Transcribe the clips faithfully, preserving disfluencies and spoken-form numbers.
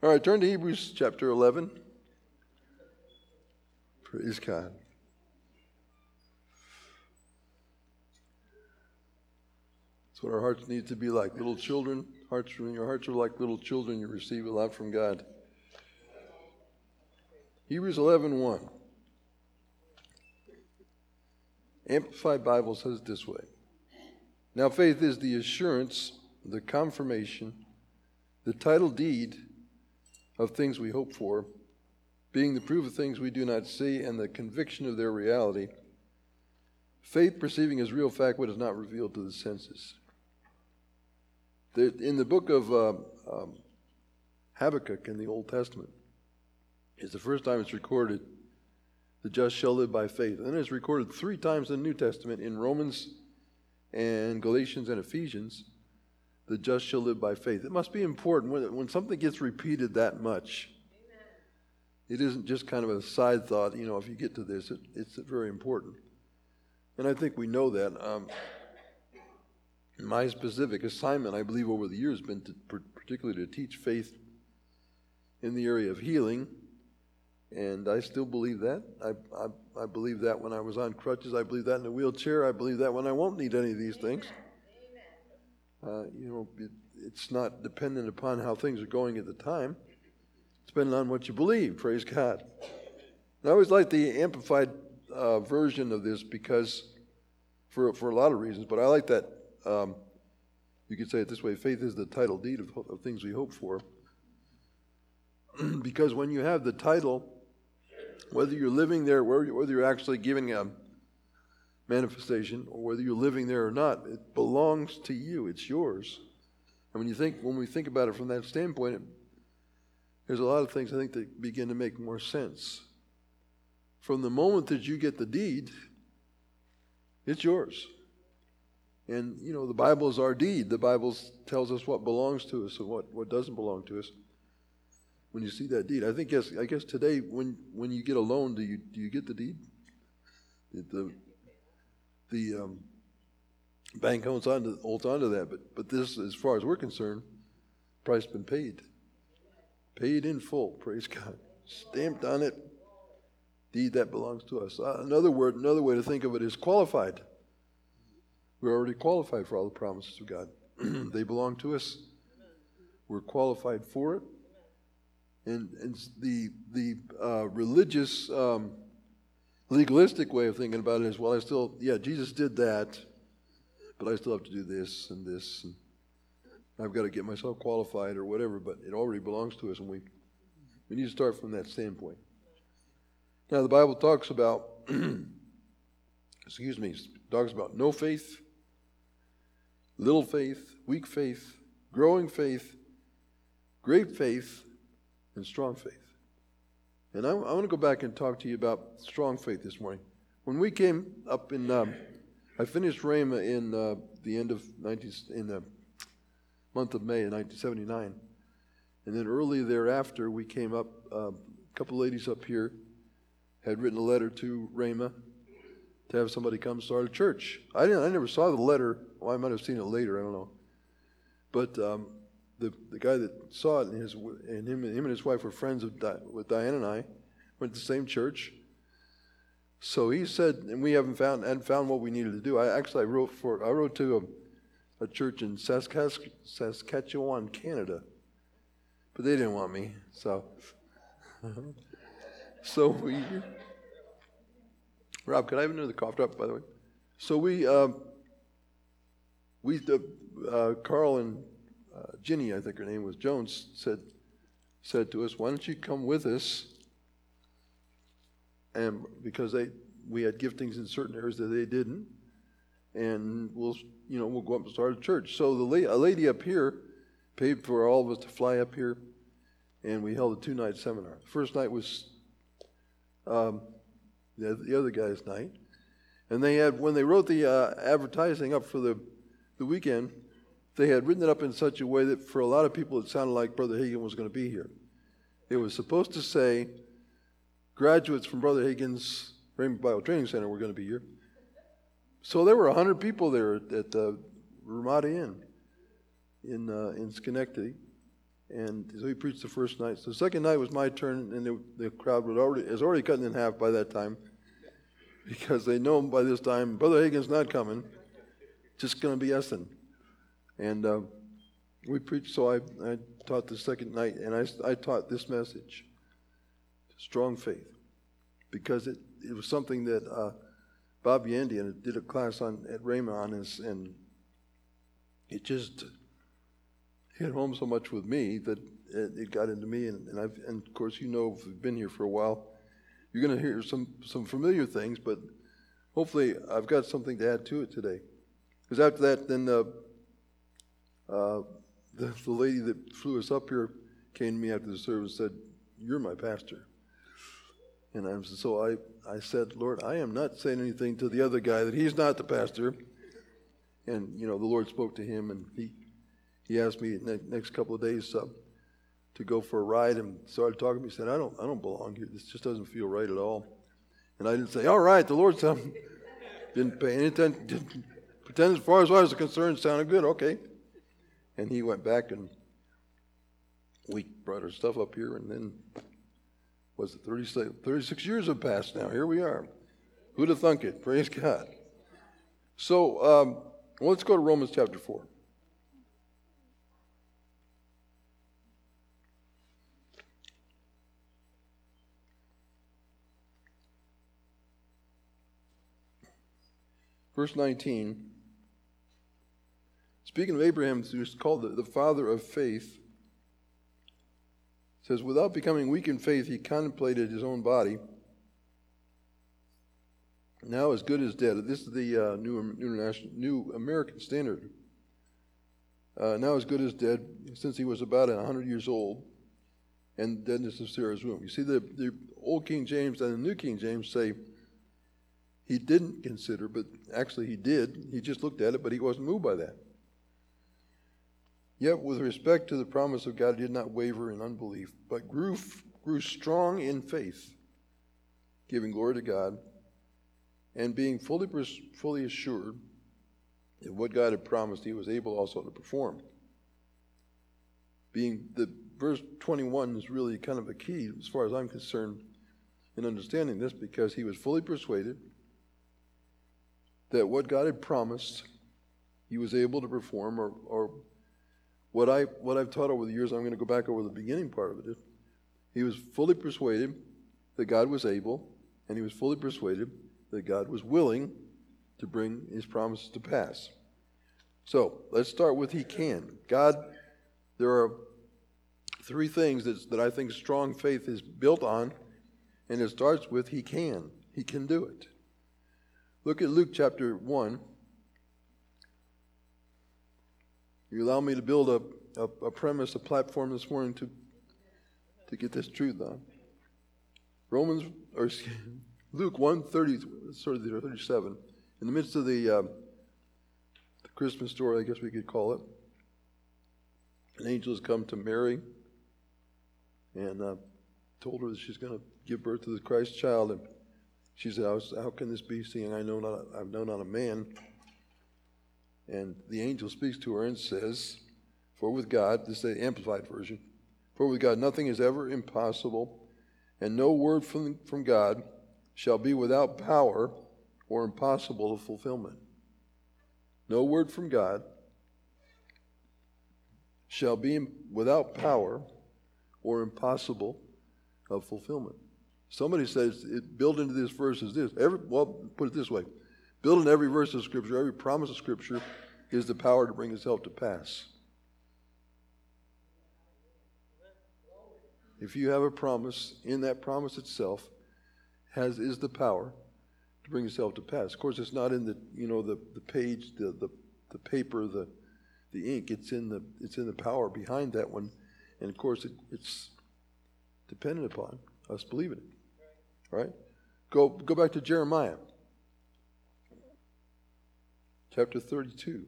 All right, turn to Hebrews chapter eleven. Praise God. That's what our hearts need to be like. Little children, hearts, when your hearts are like little children, you receive a lot from God. Hebrews eleven one. Amplified Bible says it this way. Now faith is the assurance, the confirmation, the title deed of things we hope for, being the proof of things we do not see, and the conviction of their reality. Faith perceiving as real fact what is not revealed to the senses. The, in the book of uh, um, Habakkuk in the Old Testament, it's the first time it's recorded, the just shall live by faith. And then it's recorded three times in the New Testament, in Romans and Galatians and Ephesians, the just shall live by faith. It must be important when, when something gets repeated that much. Amen. It isn't just kind of a side thought, you know, if you get to this, it, it's very important. And I think we know that. Um, my specific assignment, I believe, over the years has been to, particularly to teach faith in the area of healing. And I still believe that. I, I I believe that when I was on crutches. I believe that in a wheelchair. I believe that when I won't need any of these things. Uh, you know, it, it's not dependent upon how things are going at the time. It's dependent on what you believe. Praise God. And I always like the amplified uh, version of this because, for for a lot of reasons, but I like that. Um, you could say it this way: faith is the title deed of, of things we hope for. Because when you have the title, whether you're living there, whether you're actually giving a manifestation, or whether you're living there or not, it belongs to you. It's yours. And when you think, when we think about it from that standpoint, it, there's a lot of things I think that begin to make more sense. From the moment that you get the deed, it's yours. And you know, the Bible is our deed. The Bible tells us what belongs to us and what, what doesn't belong to us. When you see that deed, I think yes. I guess today, when when you get a loan, do you do you get the deed? The the um, bank holds on to holds on to that, but but this, as far as we're concerned, price been paid, paid in full. Praise God, stamped on it. Deed that belongs to us. Uh, another word, another way to think of it is qualified. We're already qualified for all the promises of God. They belong to us. We're qualified for it. And, and the the uh, religious, um, legalistic way of thinking about it is, well, I still, yeah, Jesus did that, but I still have to do this and this, and I've got to get myself qualified or whatever, but it already belongs to us, and we, we need to start from that standpoint. Now, the Bible talks about, excuse me, talks about no faith, little faith, weak faith, growing faith, great faith, and strong faith. And I, I want to go back and talk to you about strong faith this morning. When we came up in, um, I finished Rhema in uh, the end of nineteen in the month of May of nineteen seventy-nine, and then early thereafter we came up. Uh, a couple ladies up here had written a letter to Rhema to have somebody come start a church. I didn't. I never saw the letter. Well, I might have seen it later. I don't know, but. Um, The, the guy that saw it and his and him, him and his wife were friends of Di, with Diane and I, went to the same church. So he said, and we haven't found hadn't found what we needed to do. I actually I wrote for I wrote to a, a church in Saskatchewan, Canada, but they didn't want me. So so we Rob, could I have another cough drop, by the way? So we uh, we uh, Carl and Uh, Ginny, I think her name was Jones, said said to us, "Why don't you come with us?" And because they we had giftings in certain areas that they didn't, and we'll you know we'll go up and start a church. So the la- a lady up here paid for all of us to fly up here, and we held a two night seminar. The first night was um, the, the other guy's night, and they had when they wrote the uh, advertising up for the the weekend. They had written it up in such a way that for a lot of people it sounded like Brother Hagin was going to be here. It was supposed to say graduates from Brother Hagin's Rhema Bible Training Center were going to be here. So there were one hundred people there at, at the Ramada Inn in uh, in Schenectady. And so he preached the first night. So the second night was my turn, and the, the crowd was already, is already cutting in half by that time, because they know by this time, Brother Hagin's not coming, just going to be us. And, and uh, we preached, so I, I taught the second night, and I, I taught this message, strong faith, because it, it was something that uh, Bob Yandian did a class on at Raymond on, and, and it just hit home so much with me that it, it got into me, and, and I've and of course you know if you've been here for a while, you're going to hear some some familiar things, but hopefully I've got something to add to it today. Because after that, then uh, uh, the the lady that flew us up here came to me after the service and said, "You're my pastor," and I'm so I I said, "Lord, I am not saying anything to the other guy that he's not the pastor," and you know the Lord spoke to him, and he. He asked me the next couple of days uh, to go for a ride, and started talking to me. He said, I don't I don't belong here. This just doesn't feel right at all. And I didn't say, all right, the Lord said, didn't pay any attention. Didn't pretend as far as I was concerned, sounded good, okay. And he went back, and we brought our stuff up here, and then, was it thirty-six, thirty-six years have passed now. Here we are. Who'd have thunk it? Praise God. So um, well, let's go to Romans chapter four. Verse nineteen, speaking of Abraham, who's called the, the father of faith, says, without becoming weak in faith, he contemplated his own body, now as good as dead. This is the uh, new, international, new American Standard. Uh, now as good as dead, since he was about one hundred years old, and deadness of Sarah's womb. You see, the, the Old King James and the New King James say, he didn't consider, but actually he did. He just looked at it, but he wasn't moved by that. Yet with respect to the promise of God, he did not waver in unbelief, but grew, grew strong in faith, giving glory to God, and being fully, fully assured that what God had promised, he was able also to perform. Being the verse twenty-one is really kind of a key, as far as I'm concerned, in understanding this, because he was fully persuaded that what God had promised, he was able to perform, or, or what, I, what I've taught over the years, I'm going to go back over the beginning part of it. He was fully persuaded that God was able, and he was fully persuaded that God was willing to bring his promises to pass. So, let's start with he can. God, there are three things that, that I think strong faith is built on, and it starts with he can. He can do it. Look at Luke chapter one. You allow me to build a, a, a premise, a platform this morning to, to get this truth on. Romans, or Luke one, thirty, sort of thirty-seven. In the midst of the, uh, the Christmas story, I guess we could call it, an angel has come to Mary and uh, told her that she's going to give birth to the Christ child. And she said, how can this be, seeing I know not, I've known not a man? And the angel speaks to her and says, for with God, this is the Amplified Version, for with God nothing is ever impossible, and no word from, from God shall be without power or impossible of fulfillment. No word from God shall be without power or impossible of fulfillment. Somebody says, it, built into this verse is this. Every, well, put it this way. Built into every verse of Scripture, every promise of Scripture is the power to bring itself to pass. If you have a promise, in that promise itself has is the power to bring itself to pass. Of course, it's not in the you know the, the page, the, the the paper, the the ink. It's in the it's in the power behind that one, and of course it, it's dependent upon us believing it. Right? Go go back to Jeremiah, chapter thirty-two.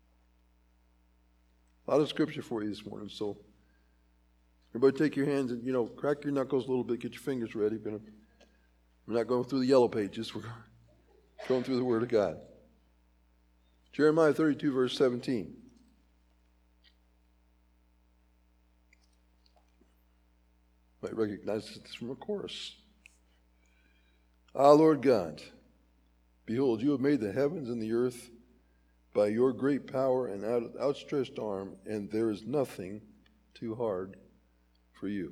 A lot of scripture for you this morning, so everybody take your hands and, you know, crack your knuckles a little bit, get your fingers ready. We're not going through the yellow pages, we're going through the Word of God. Jeremiah thirty-two, verse seventeen. might recognize this from a chorus. Ah, Lord God, behold, you have made the heavens and the earth by your great power and out, outstretched arm, and there is nothing too hard for you.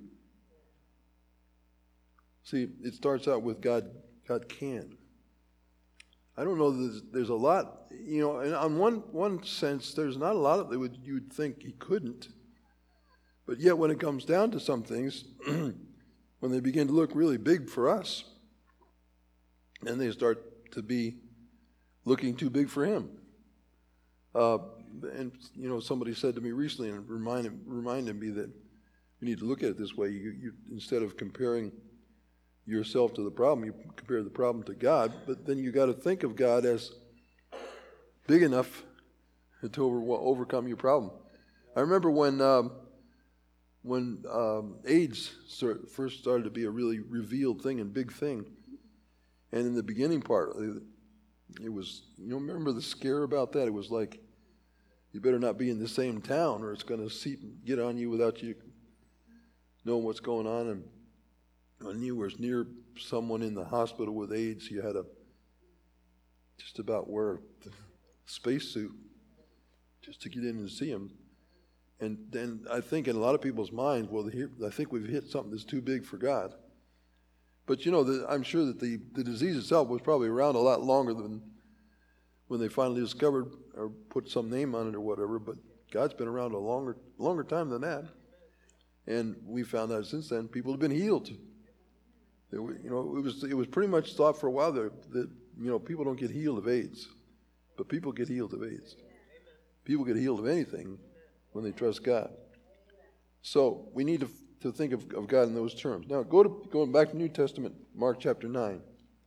See, it starts out with God, God can. I don't know, there's, there's a lot, you know, and on one, one sense, there's not a lot of it you'd think he couldn't. But yet when it comes down to some things, when they begin to look really big for us, and they start to be looking too big for him. Uh, and, you know, somebody said to me recently, and reminded, reminded me that you need to look at it this way. You, you, instead of comparing yourself to the problem, you compare the problem to God, but then you got to think of God as big enough to over, overcome your problem. I remember when um, when um, AIDS start, first started to be a really revealed thing and big thing, and in the beginning part, it was, you know, remember the scare about that? It was like, you better not be in the same town or it's going to seep, get on you without you knowing what's going on. And when you were near someone in the hospital with AIDS, you had to just about wear a spacesuit just to get in and see him. And then I think in a lot of people's minds, well, here, I think we've hit something that's too big for God. But you know, the, I'm sure that the, the disease itself was probably around a lot longer than when they finally discovered or put some name on it or whatever. But God's been around a longer longer time than that. And we found out since then people have been healed. It, you know, it was it was pretty much thought for a while that, that you know, people don't get healed of AIDS, but people get healed of AIDS. People get healed of anything when they trust God. So we need to to think of, of God in those terms. Now go to going back to New Testament, Mark chapter nine.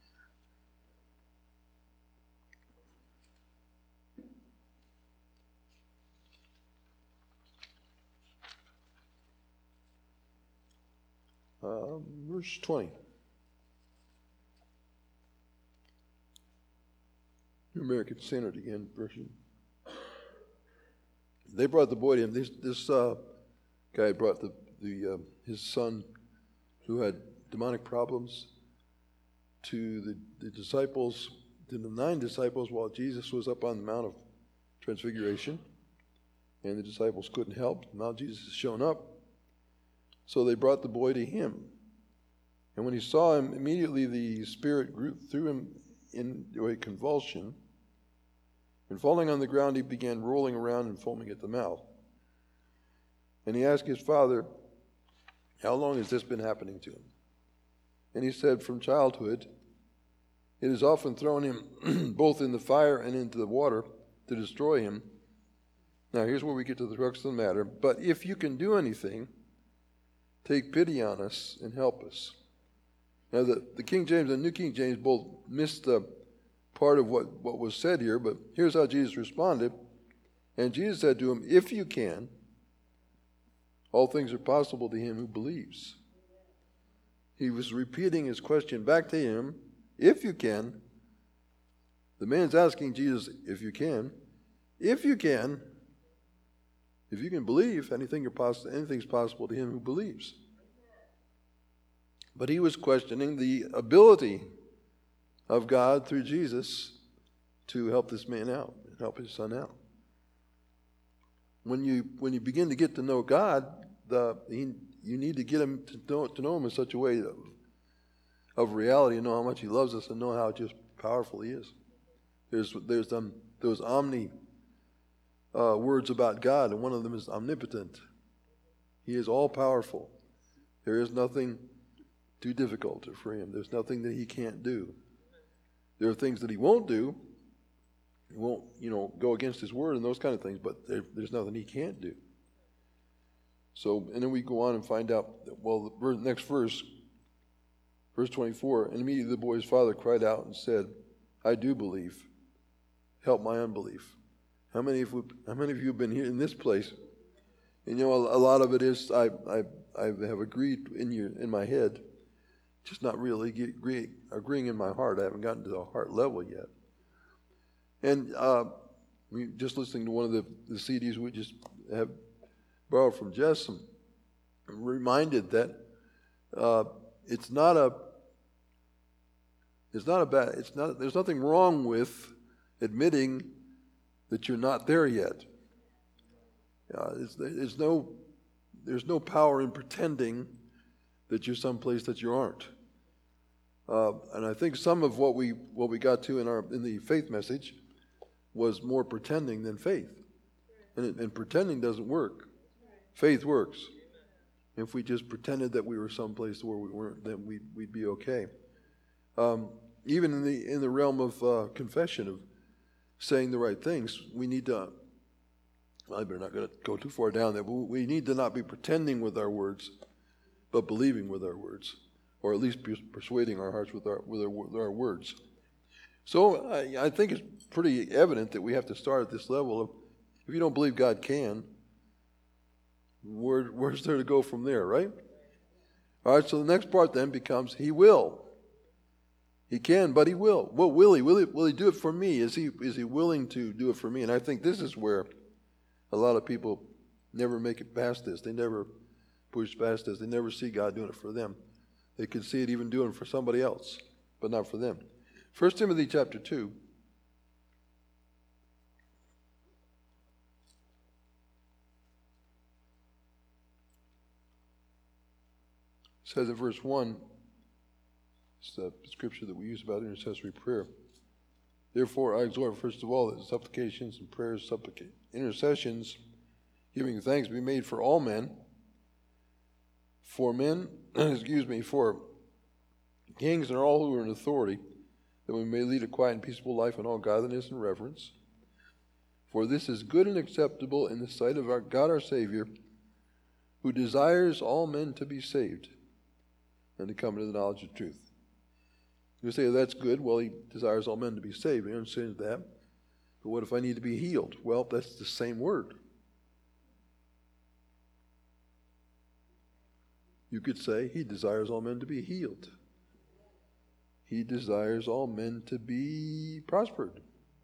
Um, verse twenty. New American Standard again version. They brought the boy to him. This this uh, guy brought the the uh, his son who had demonic problems to the, the disciples, to the nine disciples, while Jesus was up on the Mount of Transfiguration, and the disciples couldn't help. Now Jesus has shown up. So they brought the boy to him. And when he saw him, immediately the Spirit grew, threw him into a convulsion. And falling on the ground, he began rolling around and foaming at the mouth. And he asked his father, how long has this been happening to him? And he said, from childhood. It has often thrown him both in the fire and into the water to destroy him. Now here's where we get to the crux of the matter. But if you can do anything, take pity on us and help us. Now, the, the King James and New King James both missed the part of what, what was said here, but here's how Jesus responded. And Jesus said to him, if you can, all things are possible to him who believes. He was repeating his question back to him, if you can. The man's asking Jesus, if you can. If you can, if you can believe, anything you're poss- anything's possible to him who believes. But he was questioning the ability of God through Jesus to help this man out, help his son out. When you when you begin to get to know God, the he, you need to get him to know, to know him in such a way of, of reality, and know how much he loves us, and know how just powerful he is. There's there's um, those omni uh, words about God, and one of them is omnipotent. He is all powerful. There is nothing too difficult for him. There's nothing that he can't do. There are things that he won't do. He won't, you know, go against his word and those kind of things, but there, there's nothing he can't do. So, and then we go on and find out, that, well, the next verse, verse twenty-four, and immediately the boy's father cried out and said, I do believe. Help my unbelief. How many of you, how many of you have been here in this place? And, you know, a, a lot of it is I, I, I have agreed in your in my head, just not really get, agree, agreeing in my heart. I haven't gotten to the heart level yet. And uh, we just listening to one of the, the C Ds we just have borrowed from Jess, I'm reminded that uh, it's not a, it's not a bad, it's not, there's nothing wrong with admitting that you're not there yet. Uh, it's, there's no, there's no power in pretending that you're someplace that you aren't. Uh, and I think some of what we what we got to in our in the faith message was more pretending than faith, and, it, and pretending doesn't work. Faith works. If we just pretended that we were someplace where we weren't, then we'd we'd be okay. Um, even in the in the realm of uh, confession, of saying the right things, we need to. Well, I better not going to go too far down there, but we need to not be pretending with our words, but believing with our words, or at least persuading our hearts with our with our, with our words. So I, I think it's pretty evident that we have to start at this level of, if you don't believe God can, where, where's there to go from there, right? All right, so the next part then becomes, He will. He can, but He will. What will He? Will He, will he do it for me? Is he, is he willing to do it for me? And I think this is where a lot of people never make it past this. They never push past this. They never see God doing it for them. They can see it even doing it for somebody else, but not for them. First Timothy chapter two. Says in verse one, it's the scripture that we use about intercessory prayer. Therefore, I exhort, first of all, that supplications and prayers, supplica- intercessions, giving thanks be made for all men, for men, excuse me, for kings and all who are in authority, that we may lead a quiet and peaceable life in all godliness and reverence. For this is good and acceptable in the sight of our God our Savior, who desires all men to be saved and to come into the knowledge of truth. You say, that's good. Well, He desires all men to be saved. We understand that. But what if I need to be healed? Well, that's the same word. You could say, He desires all men to be healed. He desires all men to be prospered.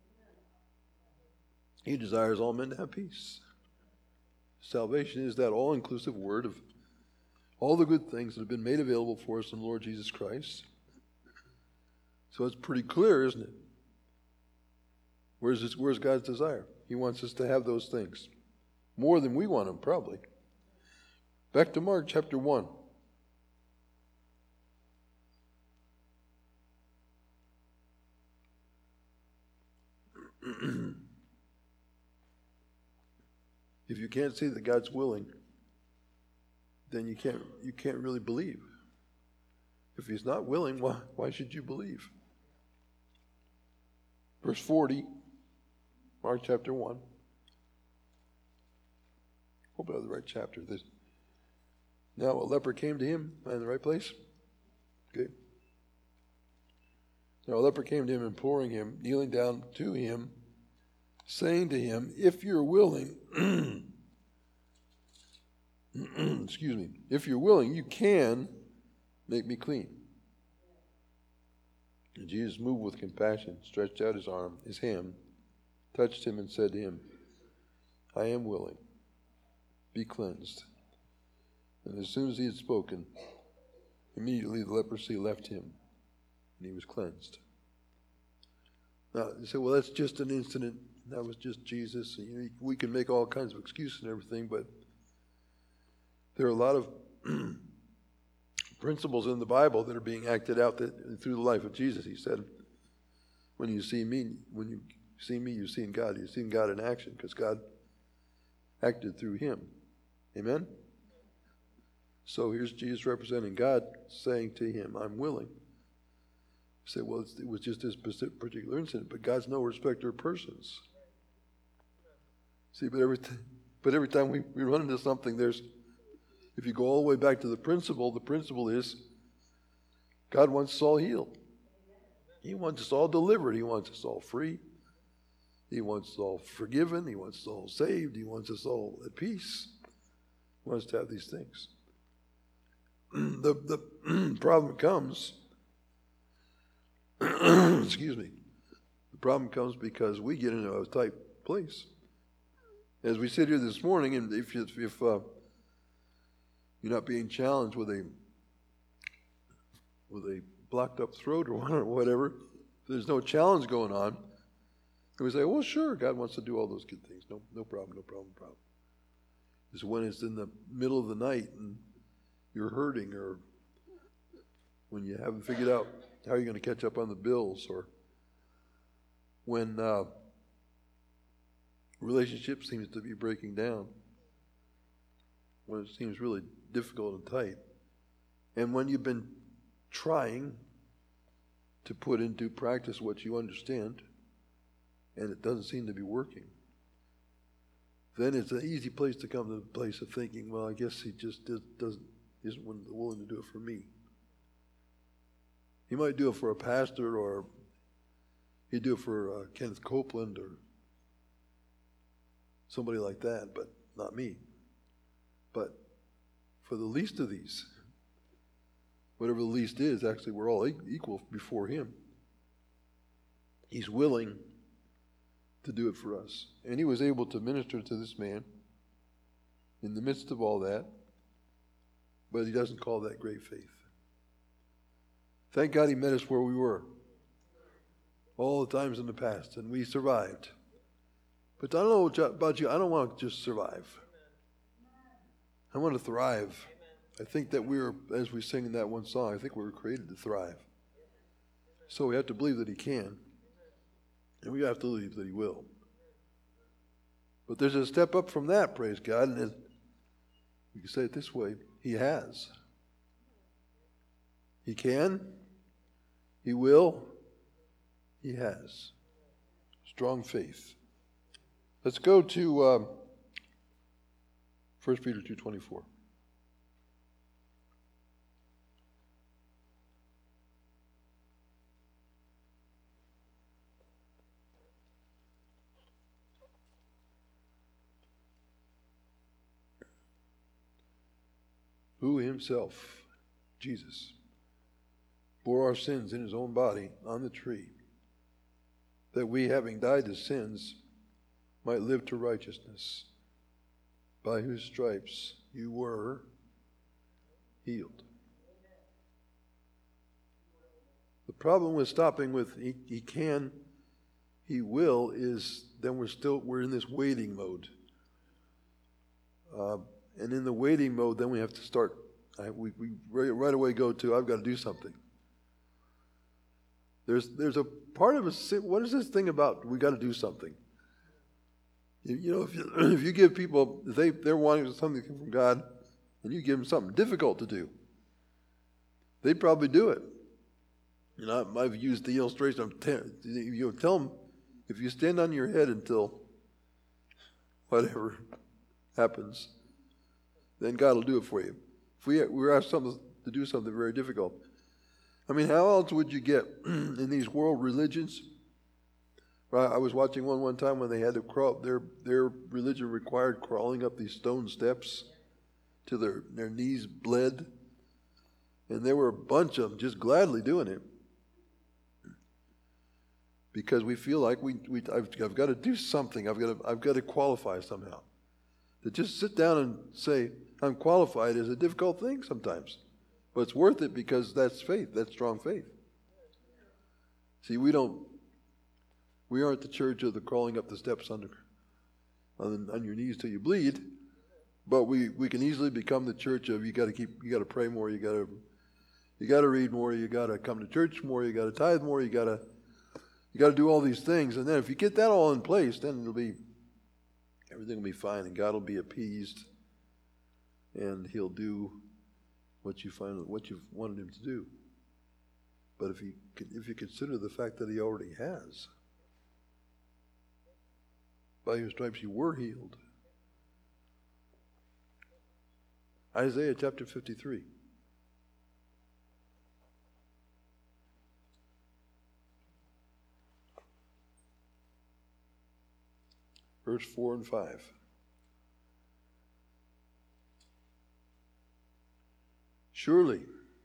He desires all men to have peace. Salvation is that all-inclusive word of all the good things that have been made available for us in the Lord Jesus Christ. So it's pretty clear, isn't it? Where's, this, where's God's desire? He wants us to have those things. More than we want them, probably. Back to Mark chapter one. If you can't see that God's willing, then you can't you can't really believe. If He's not willing, why why should you believe? Verse forty, Mark chapter one. Hope I have the right chapter. This. Now a leper came to Him. Am I in the right place? Okay. Now a leper came to Him, imploring Him, kneeling down to Him, saying to Him, if you're willing, excuse me, if you're willing, you can make me clean. And Jesus, moved with compassion, stretched out His arm, His hand, touched him and said to him, I am willing, be cleansed. And as soon as He had spoken, immediately the leprosy left him, and he was cleansed. Now, you say, well, that's just an incident. That was just Jesus. You know, we can make all kinds of excuses and everything, but there are a lot of principles in the Bible that are being acted out that, through the life of Jesus. He said, when you see me, when you see me, you've seen God. You've seen God in action because God acted through Him. Amen? So here's Jesus representing God saying to Him, I'm willing. You say, well, it was just this particular incident, but God's no respecter of persons. See, but every, t- but every time we, we run into something, there's, if you go all the way back to the principle, the principle is God wants us all healed. He wants us all delivered. He wants us all free. He wants us all forgiven. He wants us all saved. He wants us all at peace. He wants to have these things. the the problem comes, excuse me, the problem comes because we get into a tight place. As we sit here this morning, and if, if uh, you're not being challenged with a with a blocked up throat or whatever, there's no challenge going on, and we say, well, sure, God wants to do all those good things. No, no problem, no problem, no problem. It's when it's in the middle of the night and you're hurting, or when you haven't figured out how you're going to catch up on the bills, or when uh, relationship seems to be breaking down, when it seems really difficult and tight, and when you've been trying to put into practice what you understand and it doesn't seem to be working, then it's an easy place to come to the place of thinking, well, I guess he just does, doesn't isn't willing to do it for me. He might do it for a pastor, or he'd do it for uh, Kenneth Copeland or somebody like that, but not me. But for the least of these, whatever the least is, actually we're all equal before him. He's willing to do it for us. And he was able to minister to this man in the midst of all that, but he doesn't call that great faith. Thank God he met us where we were all the times in the past, and we survived. But I don't know about you, I don't want to just survive. I want to thrive. I think that we were, as we sing in that one song, I think we were created to thrive. So we have to believe that he can, and we have to believe that he will. But there's a step up from that, praise God, and you can say it this way, he has. He can, he will, he has. Strong faith. Let's go to um, First Peter two twenty-four. Who himself, Jesus, bore our sins in his own body on the tree, that we, having died to sins, might live to righteousness, by whose stripes you were healed. The problem with stopping with he, he can, he will, is then we're still we're in this waiting mode. Uh, and in the waiting mode, then we have to start. I, we we right, right away go to I've got to do something. There's there's a part of us. What is this thing about we got to do something? You, you know, if you, if you give people if they they're wanting something from God, and you give them something difficult to do, they'd probably do it. You know, I've used the illustration of ten, you know, tell them if you stand on your head until whatever happens, then God will do it for you. If we we were asked something to do something very difficult, I mean, how else would you get in these world religions? Right, I was watching one one time when they had to crawl. Their their religion required crawling up these stone steps till their their knees bled, and there were a bunch of them just gladly doing it because we feel like we we I've, I've got to do something. I've got to I've got to qualify somehow. To just sit down and say I'm qualified is a difficult thing sometimes, but it's worth it because that's faith. That's strong faith. See, we don't. We aren't the church of the crawling up the steps under, on, on your knees till you bleed, but we, we can easily become the church of you got to keep you got to pray more, you got to you got to read more, you got to come to church more, you got to tithe more, you got to you got to do all these things, and then if you get that all in place, then it'll be everything will be fine, and God will be appeased, and He'll do what you find what you've wanted Him to do. But if you if you consider the fact that He already has. By your stripes you were healed. Isaiah chapter fifty-three. Verse four and five. Surely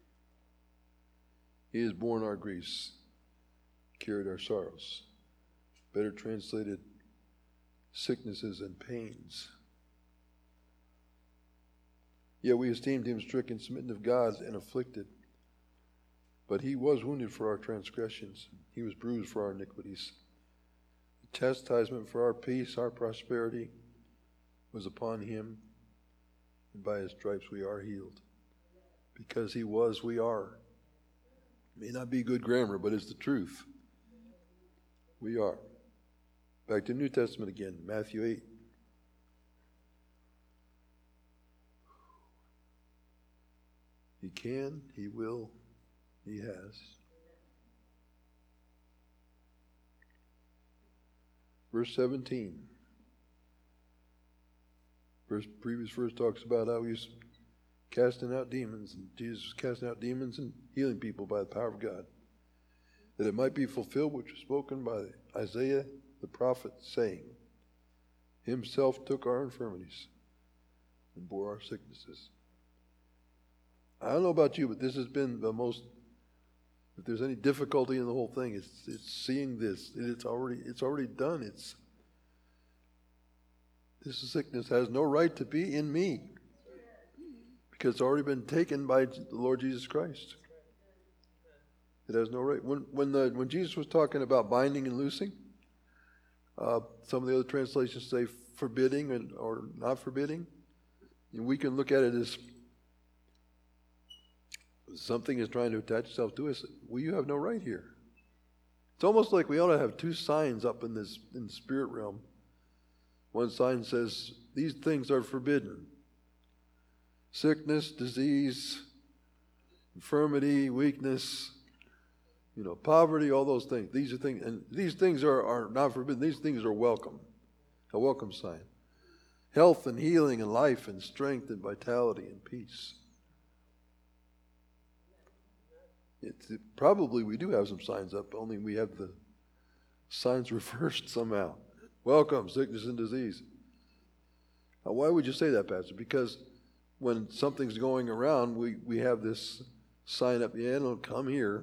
He has borne our griefs, carried our sorrows. Better translated, sicknesses and pains. Yet we esteemed him stricken, smitten of God, and afflicted. But he was wounded for our transgressions. He was bruised for our iniquities. The chastisement for our peace, our prosperity, was upon him. And by his stripes we are healed. Because he was, we are. It may not be good grammar, but it's the truth. We are. Back to New Testament again, Matthew eight. He can, he will, he has. Verse seventeen. Verse, previous verse talks about how he's casting out demons, and Jesus was casting out demons and healing people by the power of God, that it might be fulfilled which was spoken by Isaiah the prophet, saying, himself took our infirmities and bore our sicknesses. I don't know about you, but this has been the most, if there's any difficulty in the whole thing, it's it's seeing this. It's already it's already done. It's this sickness has no right to be in me, because it's already been taken by the Lord Jesus Christ. It has no right. When when the when Jesus was talking about binding and loosing, uh, some of the other translations say forbidding and or not forbidding. And we can look at it as something is trying to attach itself to us. Well, you have no right here. It's almost like we ought to have two signs up in this in the spirit realm. One sign says, these things are forbidden. Sickness, disease, infirmity, weakness, you know, poverty, all those things. These are things, and these things are, are not forbidden. These things are welcome. A welcome sign. Health and healing and life and strength and vitality and peace. It's, it, probably we do have some signs up, only we have the signs reversed somehow. Welcome, sickness and disease. Now, why would you say that, Pastor? Because when something's going around, we, we have this sign up, yeah, don't come here.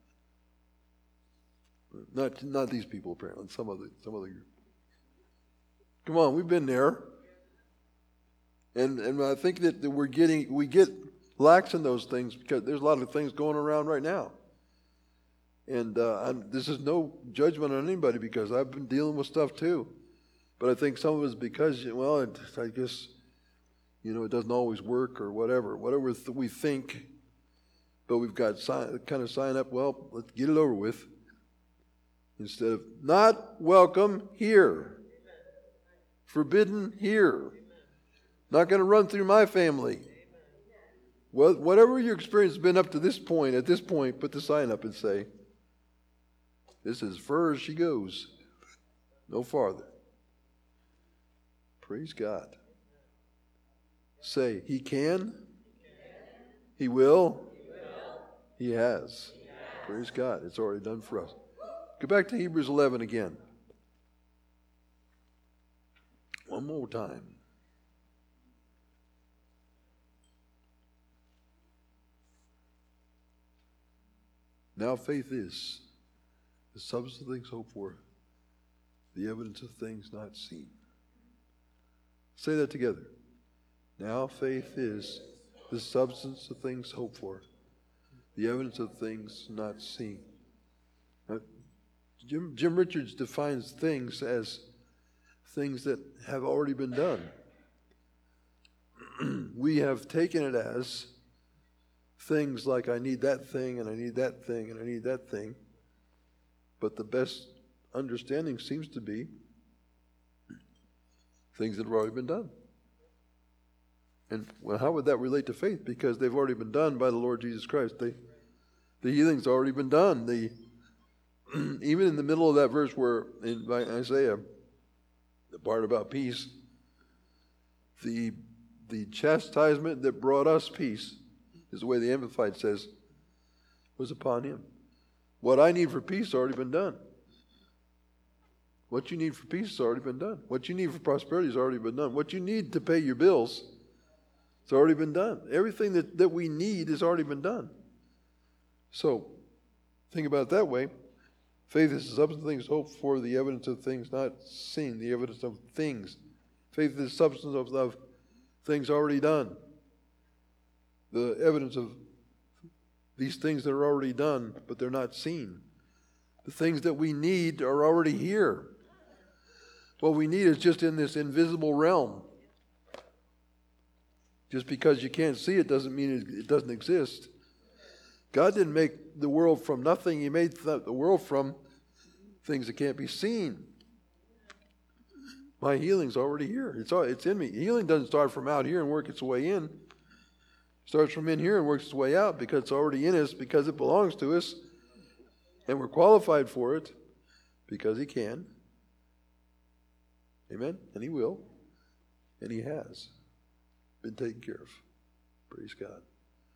Not not these people, apparently, some other some other group. Come on, we've been there. And and I think that, that we're getting we get lax in those things because there's a lot of things going around right now. And uh, I'm, this is no judgment on anybody, because I've been dealing with stuff too. But I think some of it's because, well, it, I guess, you know, it doesn't always work or whatever. Whatever th- we think, but we've got sign, kind of sign up, well, let's get it over with. Instead of not welcome here. Forbidden here. Not going to run through my family. Well, whatever your experience has been up to this point, at this point, put the sign up and say, this is as far as she goes. No farther. Praise God. Say, he can. He will. He has. Praise God. It's already done for us. Go back to Hebrews eleven again. One more time. Now faith is the substance of things hoped for, the evidence of things not seen. Say that together. Now faith is the substance of things hoped for, the evidence of things not seen. Now, Jim, Jim Richards defines things as things that have already been done. We have taken it as things like I need that thing and I need that thing and I need that thing. But the best understanding seems to be things that have already been done. And well, how would that relate to faith? Because they've already been done by the Lord Jesus Christ. They, the healing's already been done. The even in the middle of that verse where in Isaiah, the part about peace, the the chastisement that brought us peace, is the way the Amplified says, was upon him. What I need for peace has already been done. What you need for peace has already been done. What you need for prosperity has already been done. What you need to pay your bills has already been done. Everything that, that we need has already been done. So, think about it that way. Faith is the substance of things hoped for, the evidence of things not seen, the evidence of things. Faith is the substance of, of things already done. The evidence of These things that are already done, but they're not seen. The things that we need are already here. What we need is just in this invisible realm. Just because you can't see it doesn't mean it, it doesn't exist. God didn't make the world from nothing. He made the world from things that can't be seen. My healing's already here. It's, it's in me. Healing doesn't start from out here and work its way in. It starts from in here and works its way out because it's already in us, because it belongs to us. And we're qualified for it because He can. Amen? And He will. And He has been taken care of. Praise God.